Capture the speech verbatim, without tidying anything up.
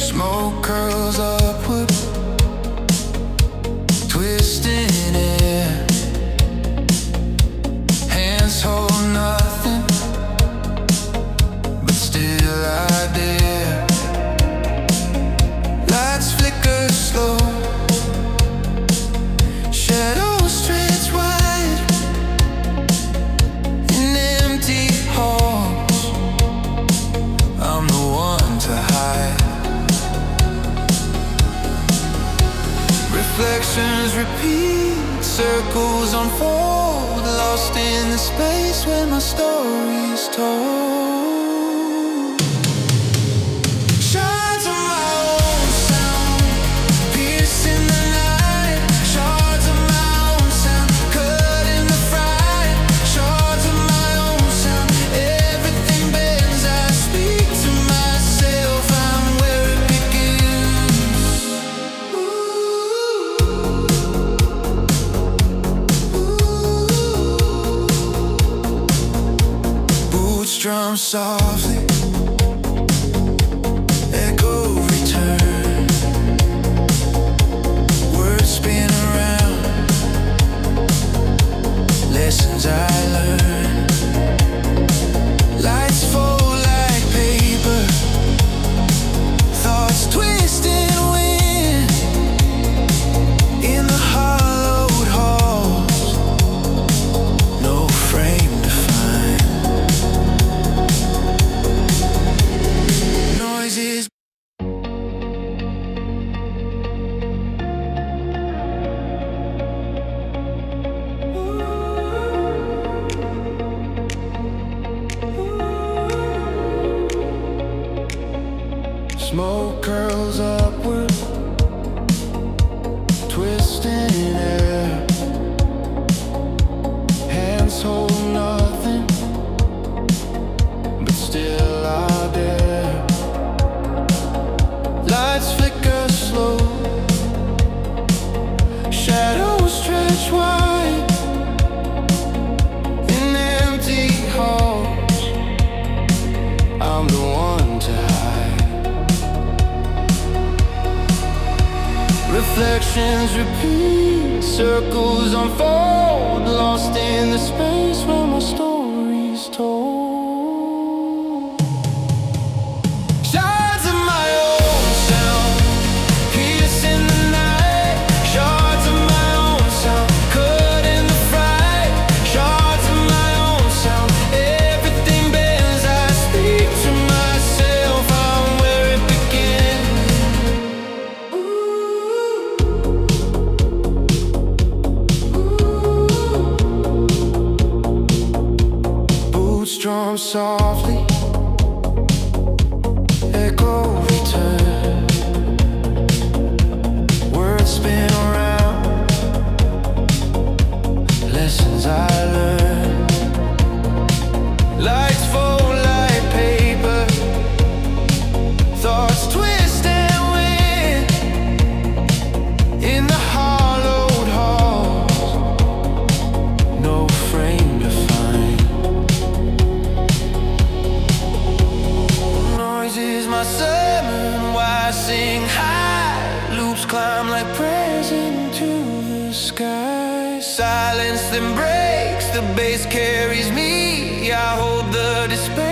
Smoke curls upward, twisting air. Hands hold nothing, but still I dare. Lights flicker slow, shadows stretch wide in empty halls. I'm the one to hide. Reflections repeat, circles unfold, lost in the space when my story's told. Shards of my own sound, piercing the night. Shards of my own sound, cut in the fright. Shards of my own sound, everything bends. I speak to myself, I'm where it begins. Boots drum softly, echo return. Words spin around, lessons I learned. Lights fall like paper, thoughts twist and win in the hollowed halls. No frame to find. Noises. Smoke curls upward, twisting air. Hands hold nothing, but still I dare. Lights flicker slow, shadows stretch wide in empty halls. I'm the one to hide. Reflections repeat, circles unfold, lost in the space where my story's told. Shards of my own sound, piercing the night. Shards of my own sound, cut in the fright. Shards of my own sound, everything bends. I speak to myself, I'm where it begins. Boots drum softly, echo return. Words spin around, lessons I learned. Lights fall like paper, thoughts twist and win in the hollowed halls. No frame to find. Noise is my sermon, why I sing high. Loops climb like prayers into the sky. Silence then breaks, the bass carries me. I hold the despair.